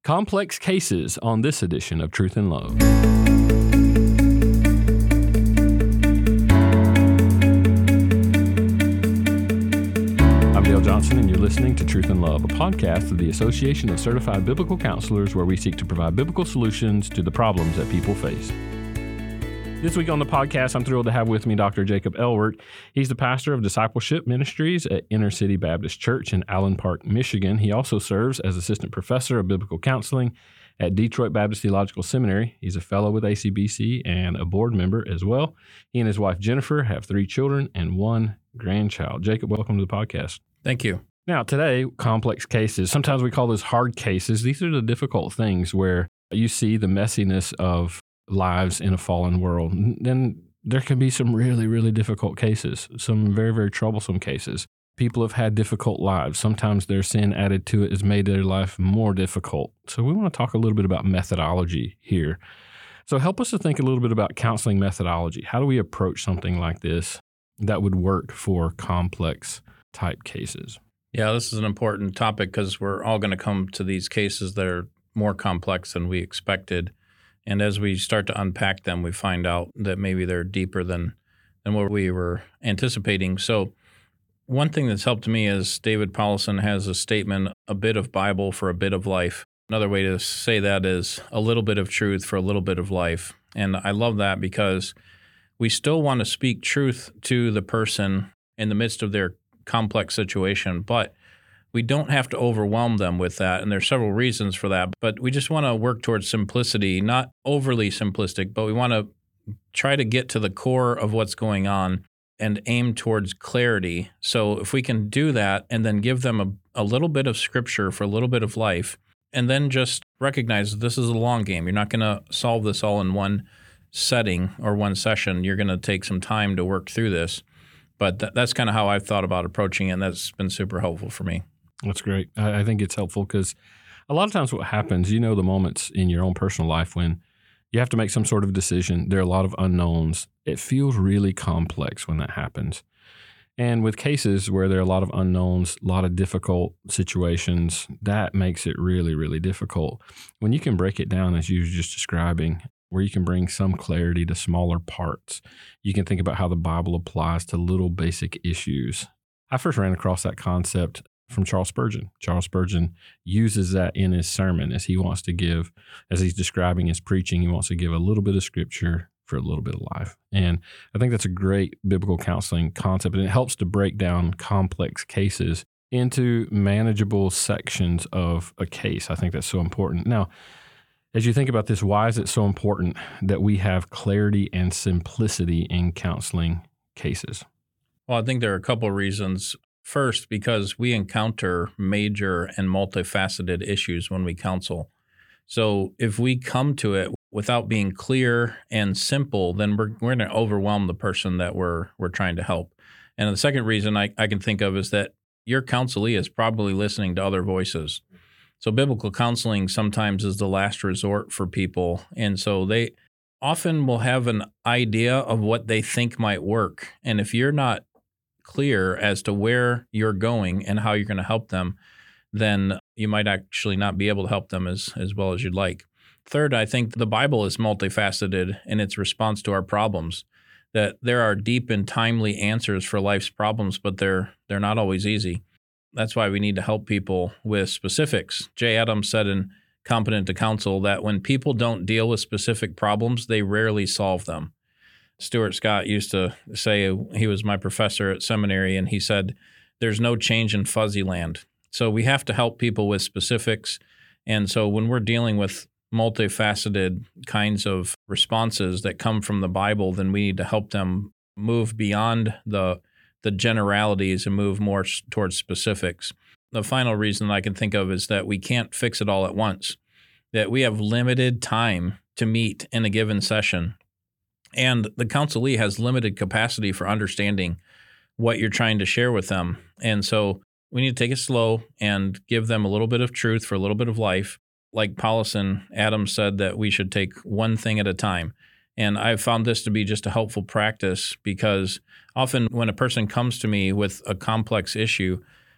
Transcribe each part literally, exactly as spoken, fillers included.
Complex cases on this edition of Truth and Love. I'm Dale Johnson, and you're listening to Truth and Love, a podcast of the Association of Certified Biblical Counselors, where we seek to provide biblical solutions to the problems that people face. This week on the podcast, I'm thrilled to have with me Doctor Jacob Elwert. He's the pastor of Discipleship Ministries at Inner City Baptist Church in Allen Park, Michigan. He also serves as assistant professor of biblical counseling at Detroit Baptist Theological Seminary. He's a fellow with A C B C and a board member as well. He and his wife, Jennifer, have three children and one grandchild. Jacob, welcome to the podcast. Thank you. Now, today, complex cases. Sometimes we call those hard cases. These are the difficult things where you see the messiness of lives in a fallen world. Then there can be some really, really difficult cases, some very, very troublesome cases. People have had difficult lives. Sometimes their sin added to it has made their life more difficult. So we want to talk a little bit about methodology here. So help us to think a little bit about counseling methodology. How do we approach something like this that would work for complex type cases? Yeah, this is an important topic because we're all going to come to these cases that are more complex than we expected. And as we start to unpack them, we find out that maybe they're deeper than, than what we were anticipating. So one thing that's helped me is David Powlison has a statement, a bit of Bible for a bit of life. Another way to say that is a little bit of truth for a little bit of life. And I love that because we still want to speak truth to the person in the midst of their complex situation, but we don't have to overwhelm them with that, and there's several reasons for that. But we just want to work towards simplicity, not overly simplistic, but we want to try to get to the core of what's going on and aim towards clarity. So if we can do that and then give them a, a little bit of scripture for a little bit of life, and then just recognize that this is a long game. You're not going to solve this all in one setting or one session. You're going to take some time to work through this. But th- that's kind of how I've thought about approaching it, and that's been super helpful for me. That's great. I, I think it's helpful because a lot of times what happens, you know, the moments in your own personal life when you have to make some sort of decision, there are a lot of unknowns. It feels really complex when that happens. And with cases where there are a lot of unknowns, a lot of difficult situations, that makes it really, really difficult. When you can break it down, as you were just describing, where you can bring some clarity to smaller parts, you can think about how the Bible applies to little basic issues. I first ran across that concept from Charles Spurgeon. Charles Spurgeon uses that in his sermon as he wants to give, as he's describing his preaching, he wants to give a little bit of scripture for a little bit of life. And I think that's a great biblical counseling concept, and it helps to break down complex cases into manageable sections of a case. I think that's so important. Now, as you think about this, why is it so important that we have clarity and simplicity in counseling cases? Well, I think there are a couple of reasons. First, because we encounter major and multifaceted issues when we counsel. So if we come to it without being clear and simple, then we're, we're going to overwhelm the person that we're we're trying to help. And the second reason I, I can think of is that your counselee is probably listening to other voices. So biblical counseling sometimes is the last resort for people. And so they often will have an idea of what they think might work. And if you're not clear as to where you're going and how you're going to help them, then you might actually not be able to help them as, as well as you'd like. Third, I think the Bible is multifaceted in its response to our problems, that there are deep and timely answers for life's problems, but they're they're not always easy. That's why we need to help people with specifics. Jay Adams said in Competent to Counsel that when people don't deal with specific problems, they rarely solve them. Stuart Scott used to say, he was my professor at seminary, and he said, there's no change in fuzzy land. So we have to help people with specifics. And so when we're dealing with multifaceted kinds of responses that come from the Bible, then we need to help them move beyond the the generalities and move more towards specifics. The final reason I can think of is that we can't fix it all at once, that we have limited time to meet in a given session. And the counselee has limited capacity for understanding what you're trying to share with them. And so we need to take it slow and give them a little bit of truth for a little bit of life. Like Powlison, Adams said that we should take one thing at a time. And I've found this to be just a helpful practice because often when a person comes to me with a complex issue,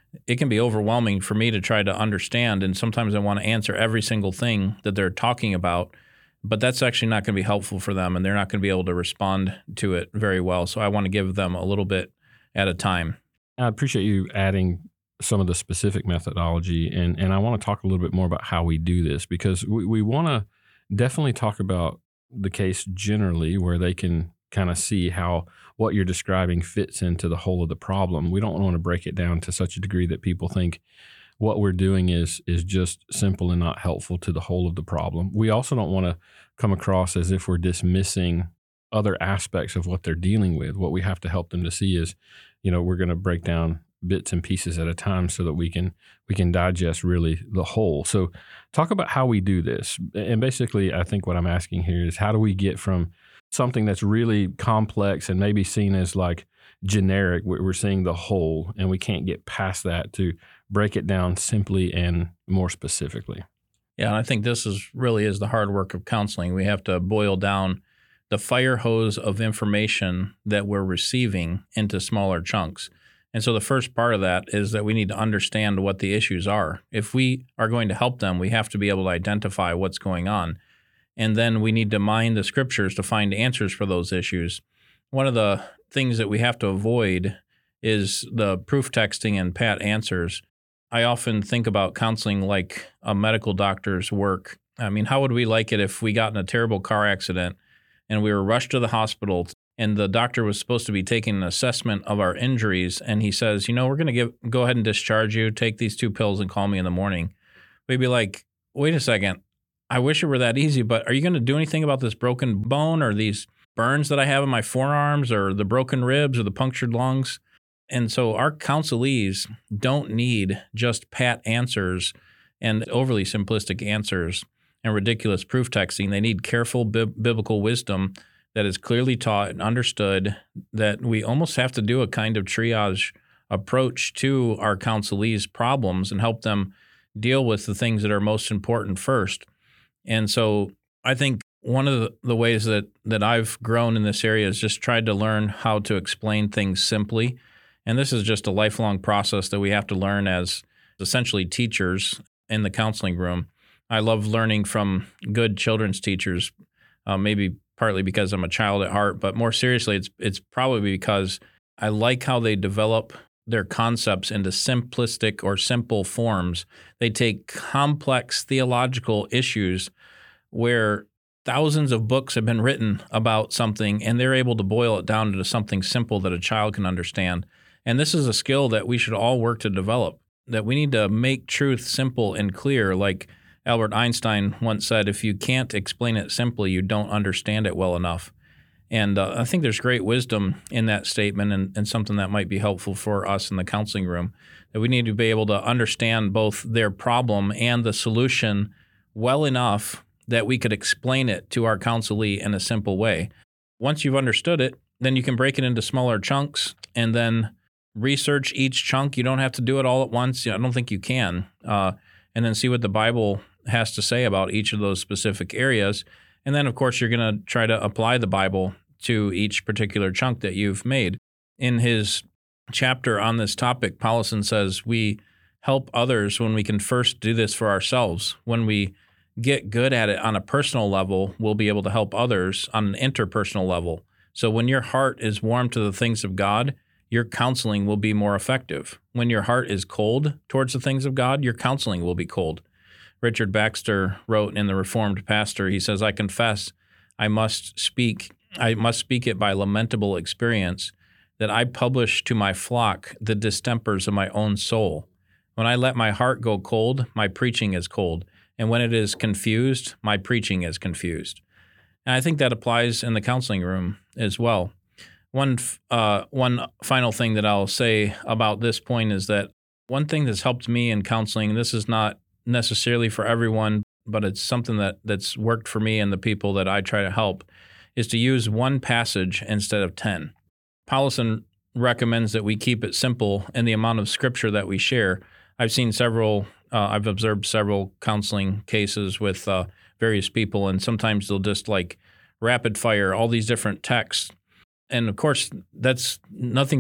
it can be overwhelming for me to try to understand. And sometimes I want to answer every single thing that they're talking about, but that's actually not going to be helpful for them, and they're not going to be able to respond to it very well. So I want to give them a little bit at a time. I appreciate you adding some of the specific methodology, and, and I want to talk a little bit more about how we do this, because we, we want to definitely talk about the case generally where they can kind of see how what you're describing fits into the whole of the problem. We don't want to break it down to such a degree that people think what we're doing is is just simple and not helpful to the whole of the problem. We also don't want to come across as if we're dismissing other aspects of what they're dealing with. What we have to help them to see is, you know, we're going to break down bits and pieces at a time so that we can we can digest really the whole. So talk about how we do this. And basically, I think what I'm asking here is, how do we get from something that's really complex and maybe seen as like generic, we're seeing the whole, and we can't get past that, to break it down simply and more specifically? Yeah, and I think this is really is the hard work of counseling. We have to boil down the fire hose of information that we're receiving into smaller chunks. And so the first part of that is that we need to understand what the issues are. If we are going to help them, we have to be able to identify what's going on. And then we need to mine the scriptures to find answers for those issues. One of the things that we have to avoid is the proof texting and pat answers. I often think about counseling like a medical doctor's work. I mean, how would we like it if we got in a terrible car accident and we were rushed to the hospital, and the doctor was supposed to be taking an assessment of our injuries, and he says, you know, we're going to give go ahead and discharge you, take these two pills and call me in the morning. We'd be like, wait a second, I wish it were that easy, but are you going to do anything about this broken bone or these burns that I have in my forearms or the broken ribs or the punctured lungs? And so our counselees don't need just pat answers and overly simplistic answers and ridiculous proof texting. They need careful bi- biblical wisdom that is clearly taught and understood, that we almost have to do a kind of triage approach to our counselees' problems and help them deal with the things that are most important first. And so I think one of the, the ways that, that I've grown in this area is just tried to learn how to explain things simply. And this is just a lifelong process that we have to learn as essentially teachers in the counseling room. I love learning from good children's teachers, uh, maybe partly because I'm a child at heart, but more seriously, it's it's probably because I like how they develop their concepts into simplistic or simple forms. They take complex theological issues where thousands of books have been written about something, and they're able to boil it down into something simple that a child can understand. And this is a skill that we should all work to develop, that we need to make truth simple and clear. Like Albert Einstein once said, if you can't explain it simply, you don't understand it well enough. And uh, I think there's great wisdom in that statement, and, and something that might be helpful for us in the counseling room, that we need to be able to understand both their problem and the solution well enough that we could explain it to our counselee in a simple way. Once you've understood it, then you can break it into smaller chunks and then research each chunk. You don't have to do it all at once. I don't think you can. Uh, and then see what the Bible has to say about each of those specific areas. And then, of course, you're going to try to apply the Bible to each particular chunk that you've made. In his chapter on this topic, Paulson says we help others when we can first do this for ourselves. When we get good at it on a personal level, we'll be able to help others on an interpersonal level. So when your heart is warm to the things of God, your counseling will be more effective. When your heart is cold towards the things of God, your counseling will be cold. Richard Baxter wrote in The Reformed Pastor, he says, I confess I must speak, I must speak it by lamentable experience, that I publish to my flock the distempers of my own soul. When I let my heart go cold, my preaching is cold. And when it is confused, my preaching is confused. And I think that applies in the counseling room as well. One uh, one final thing that I'll say about this point is that one thing that's helped me in counseling, this is not necessarily for everyone, but it's something that, that's worked for me and the people that I try to help, is to use one passage instead of ten. Paulson recommends that we keep it simple in the amount of scripture that we share. I've seen several, uh, I've observed several counseling cases with uh, various people, and sometimes they'll just like rapid fire all these different texts. And of course, that's nothing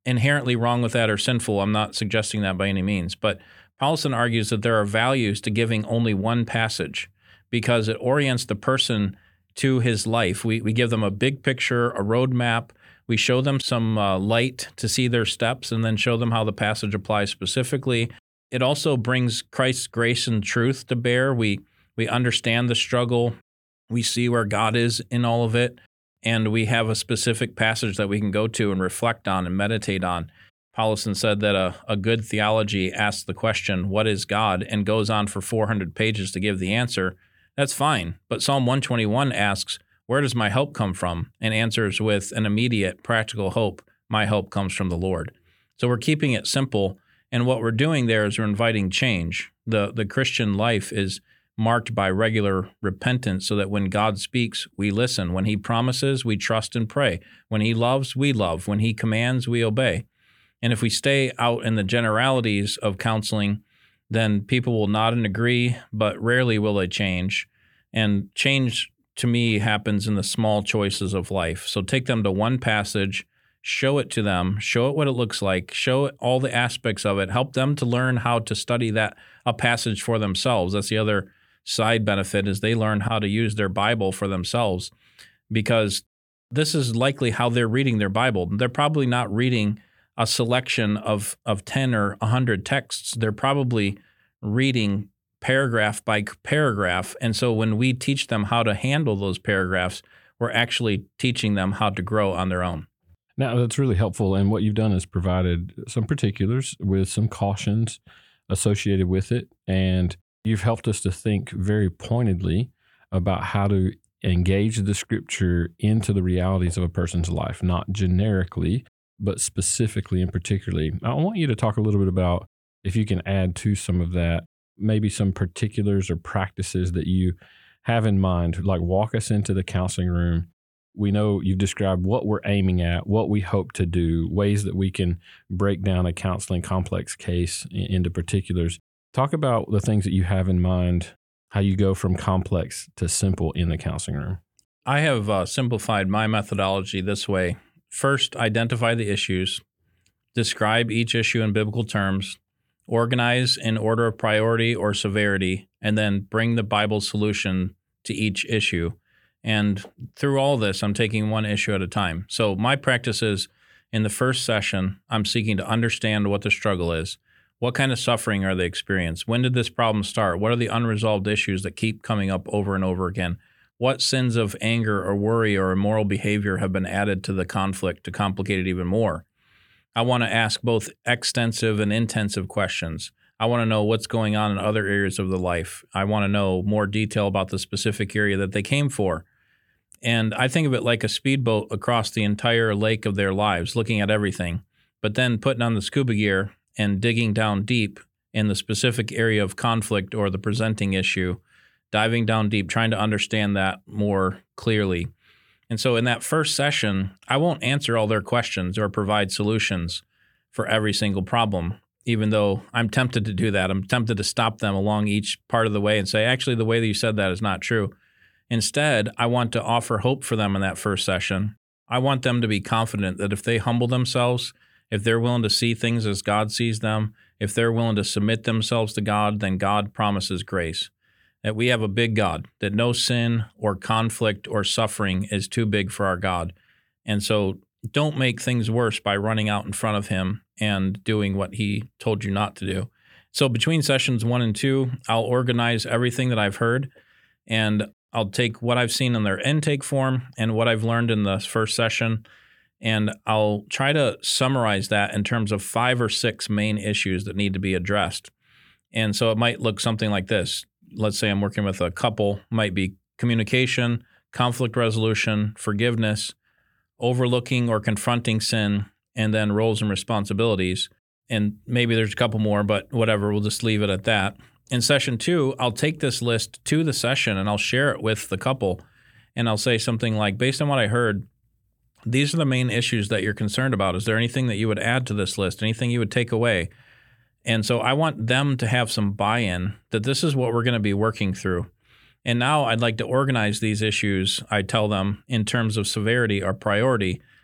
inherently wrong with that or sinful. I'm not suggesting that by any means. But Paulson argues that there are values to giving only one passage because it orients the person to his life. We, we give them a big picture, a roadmap. We show them some uh, light to see their steps and then show them how the passage applies specifically. It also brings Christ's grace and truth to bear. We we understand the struggle. We see where God is in all of it. And we have a specific passage that we can go to and reflect on and meditate on. Paulson said that a, a good theology asks the question, what is God? And goes on for four hundred pages to give the answer. That's fine. But Psalm one twenty-one asks, where does my help come from? And answers with an immediate practical hope, my help comes from the Lord. So we're keeping it simple. And what we're doing there is we're inviting change. The, the Christian life is marked by regular repentance so that when God speaks, we listen. When he promises, we trust and pray. When he loves, we love. When he commands, we obey. And if we stay out in the generalities of counseling, then people will nod and agree, but rarely will they change. And change, to me, happens in the small choices of life. So take them to one passage, show it to them, show it what it looks like, show it all the aspects of it, help them to learn how to study that a passage for themselves. That's the other side benefit, is they learn how to use their Bible for themselves, because this is likely how they're reading their Bible. They're probably not reading a selection of, of ten or one hundred texts. They're probably reading paragraph by paragraph. And so when we teach them how to handle those paragraphs, we're actually teaching them how to grow on their own. Now, that's really helpful. And what you've done is provided some particulars with some cautions associated with it. And you've helped us to think very pointedly about how to engage the Scripture into the realities of a person's life, not generically, but specifically and particularly. I want you to talk a little bit about, if you can add to some of that, maybe some particulars or practices that you have in mind, like walk us into the counseling room. We know you've described what we're aiming at, what we hope to do, ways that we can break down a counseling complex case into particulars. Talk about the things that you have in mind, how you go from complex to simple in the counseling room. I have uh, simplified my methodology this way. First, identify the issues, describe each issue in biblical terms, organize in order of priority or severity, and then bring the Bible solution to each issue. And through all this, I'm taking one issue at a time. So my practice is, in the first session, I'm seeking to understand what the struggle is. What kind of suffering are they experiencing? When did this problem start? What are the unresolved issues that keep coming up over and over again? What sins of anger or worry or immoral behavior have been added to the conflict to complicate it even more? I want to ask both extensive and intensive questions. I want to know what's going on in other areas of the life. I want to know more detail about the specific area that they came for. And I think of it like a speedboat across the entire lake of their lives, looking at everything, but then putting on the scuba gear and digging down deep in the specific area of conflict or the presenting issue, diving down deep, trying to understand that more clearly. And so in that first session, I won't answer all their questions or provide solutions for every single problem, even though I'm tempted to do that. I'm tempted to stop them along each part of the way and say, actually, the way that you said that is not true. Instead, I want to offer hope for them in that first session. I want them to be confident that if they humble themselves, if they're willing to see things as God sees them, if they're willing to submit themselves to God, then God promises grace. That we have a big God, that no sin or conflict or suffering is too big for our God. And so don't make things worse by running out in front of him and doing what he told you not to do. So between sessions one and two, I'll organize everything that I've heard, and I'll take what I've seen in their intake form and what I've learned in the first session, and I'll try to summarize that in terms of five or six main issues that need to be addressed. And so it might look something like this. Let's say I'm working with a couple, might be communication, conflict resolution, forgiveness, overlooking or confronting sin, and then roles and responsibilities. And maybe there's a couple more, but whatever, we'll just leave it at that. In session two, I'll take this list to the session and I'll share it with the couple. And I'll say something like, based on what I heard, these are the main issues that you're concerned about. Is there anything that you would add to this list? Anything you would take away? And so I want them to have some buy-in that this is what we're going to be working through. And now I'd like to organize these issues, I tell them, in terms of severity or priority.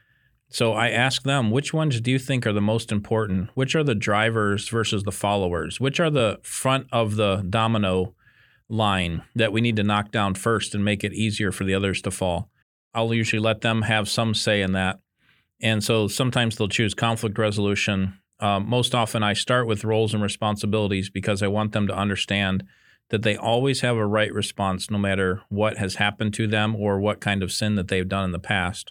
So I ask them, which ones do you think are the most important? Which are the drivers versus the followers? Which are the front of the domino line that we need to knock down first and make it easier for the others to fall? I'll usually let them have some say in that. And so sometimes they'll choose conflict resolution. Um, most often I start with roles and responsibilities because I want them to understand that they always have a right response no matter what has happened to them or what kind of sin that they've done in the past.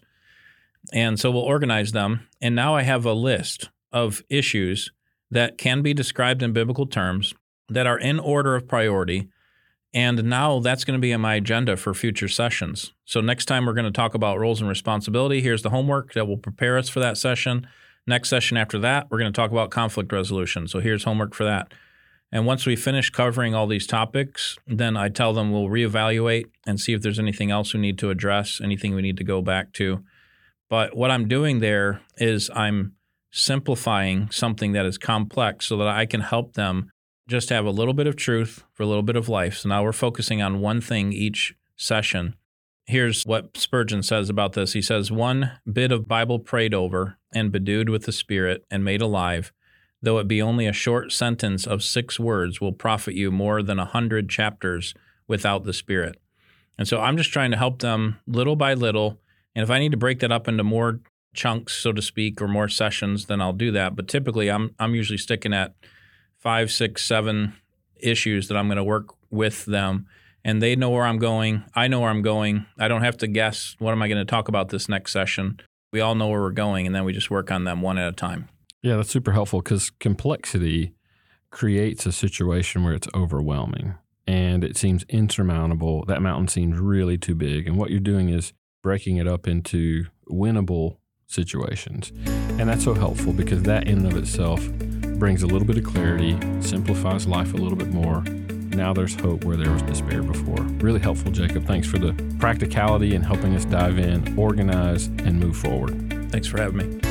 And so we'll organize them. And now I have a list of issues that can be described in biblical terms that are in order of priority. And now that's going to be on my agenda for future sessions. So next time we're going to talk about roles and responsibility. Here's the homework that will prepare us for that session. Next session after that, we're going to talk about conflict resolution. So here's homework for that. And once we finish covering all these topics, then I tell them we'll reevaluate and see if there's anything else we need to address, anything we need to go back to. But what I'm doing there is I'm simplifying something that is complex so that I can help them just have a little bit of truth for a little bit of life. So now we're focusing on one thing each session. Here's what Spurgeon says about this. He says, one bit of Bible prayed over and bedewed with the Spirit and made alive, though it be only a short sentence of six words, will profit you more than a hundred chapters without the Spirit. And so I'm just trying to help them little by little. And if I need to break that up into more chunks, so to speak, or more sessions, then I'll do that. But typically I'm I'm usually sticking at five, six, seven issues that I'm going to work with them. And they know where I'm going. I know where I'm going. I don't have to guess, what am I going to talk about this next session? We all know where we're going, and then we just work on them one at a time. Yeah, that's super helpful because complexity creates a situation where it's overwhelming and it seems insurmountable. That mountain seems really too big. And what you're doing is breaking it up into winnable situations. And that's so helpful because that in and of itself brings a little bit of clarity, simplifies life a little bit more. Now there's hope where there was despair before. Really helpful, Jacob. Thanks for the practicality and helping us dive in, organize, and move forward. Thanks for having me.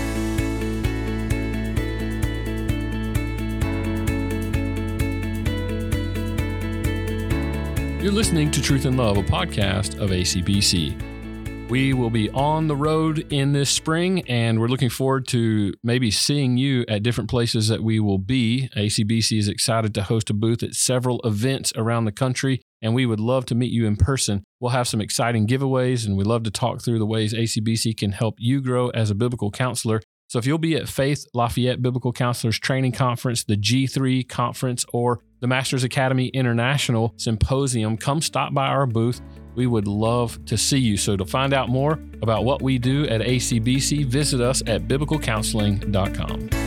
You're listening to Truth and Love, a podcast of A C B C. We will be on the road in this spring, and we're looking forward to maybe seeing you at different places that we will be. A C B C is excited to host a booth at several events around the country, and we would love to meet you in person. We'll have some exciting giveaways, and we'd love to talk through the ways A C B C can help you grow as a biblical counselor. So if you'll be at Faith Lafayette Biblical Counselors Training Conference, the G three Conference, or the Masters Academy International Symposium, come stop by our booth. We would love to see you. So to find out more about what we do at A C B C, visit us at biblical counseling dot com.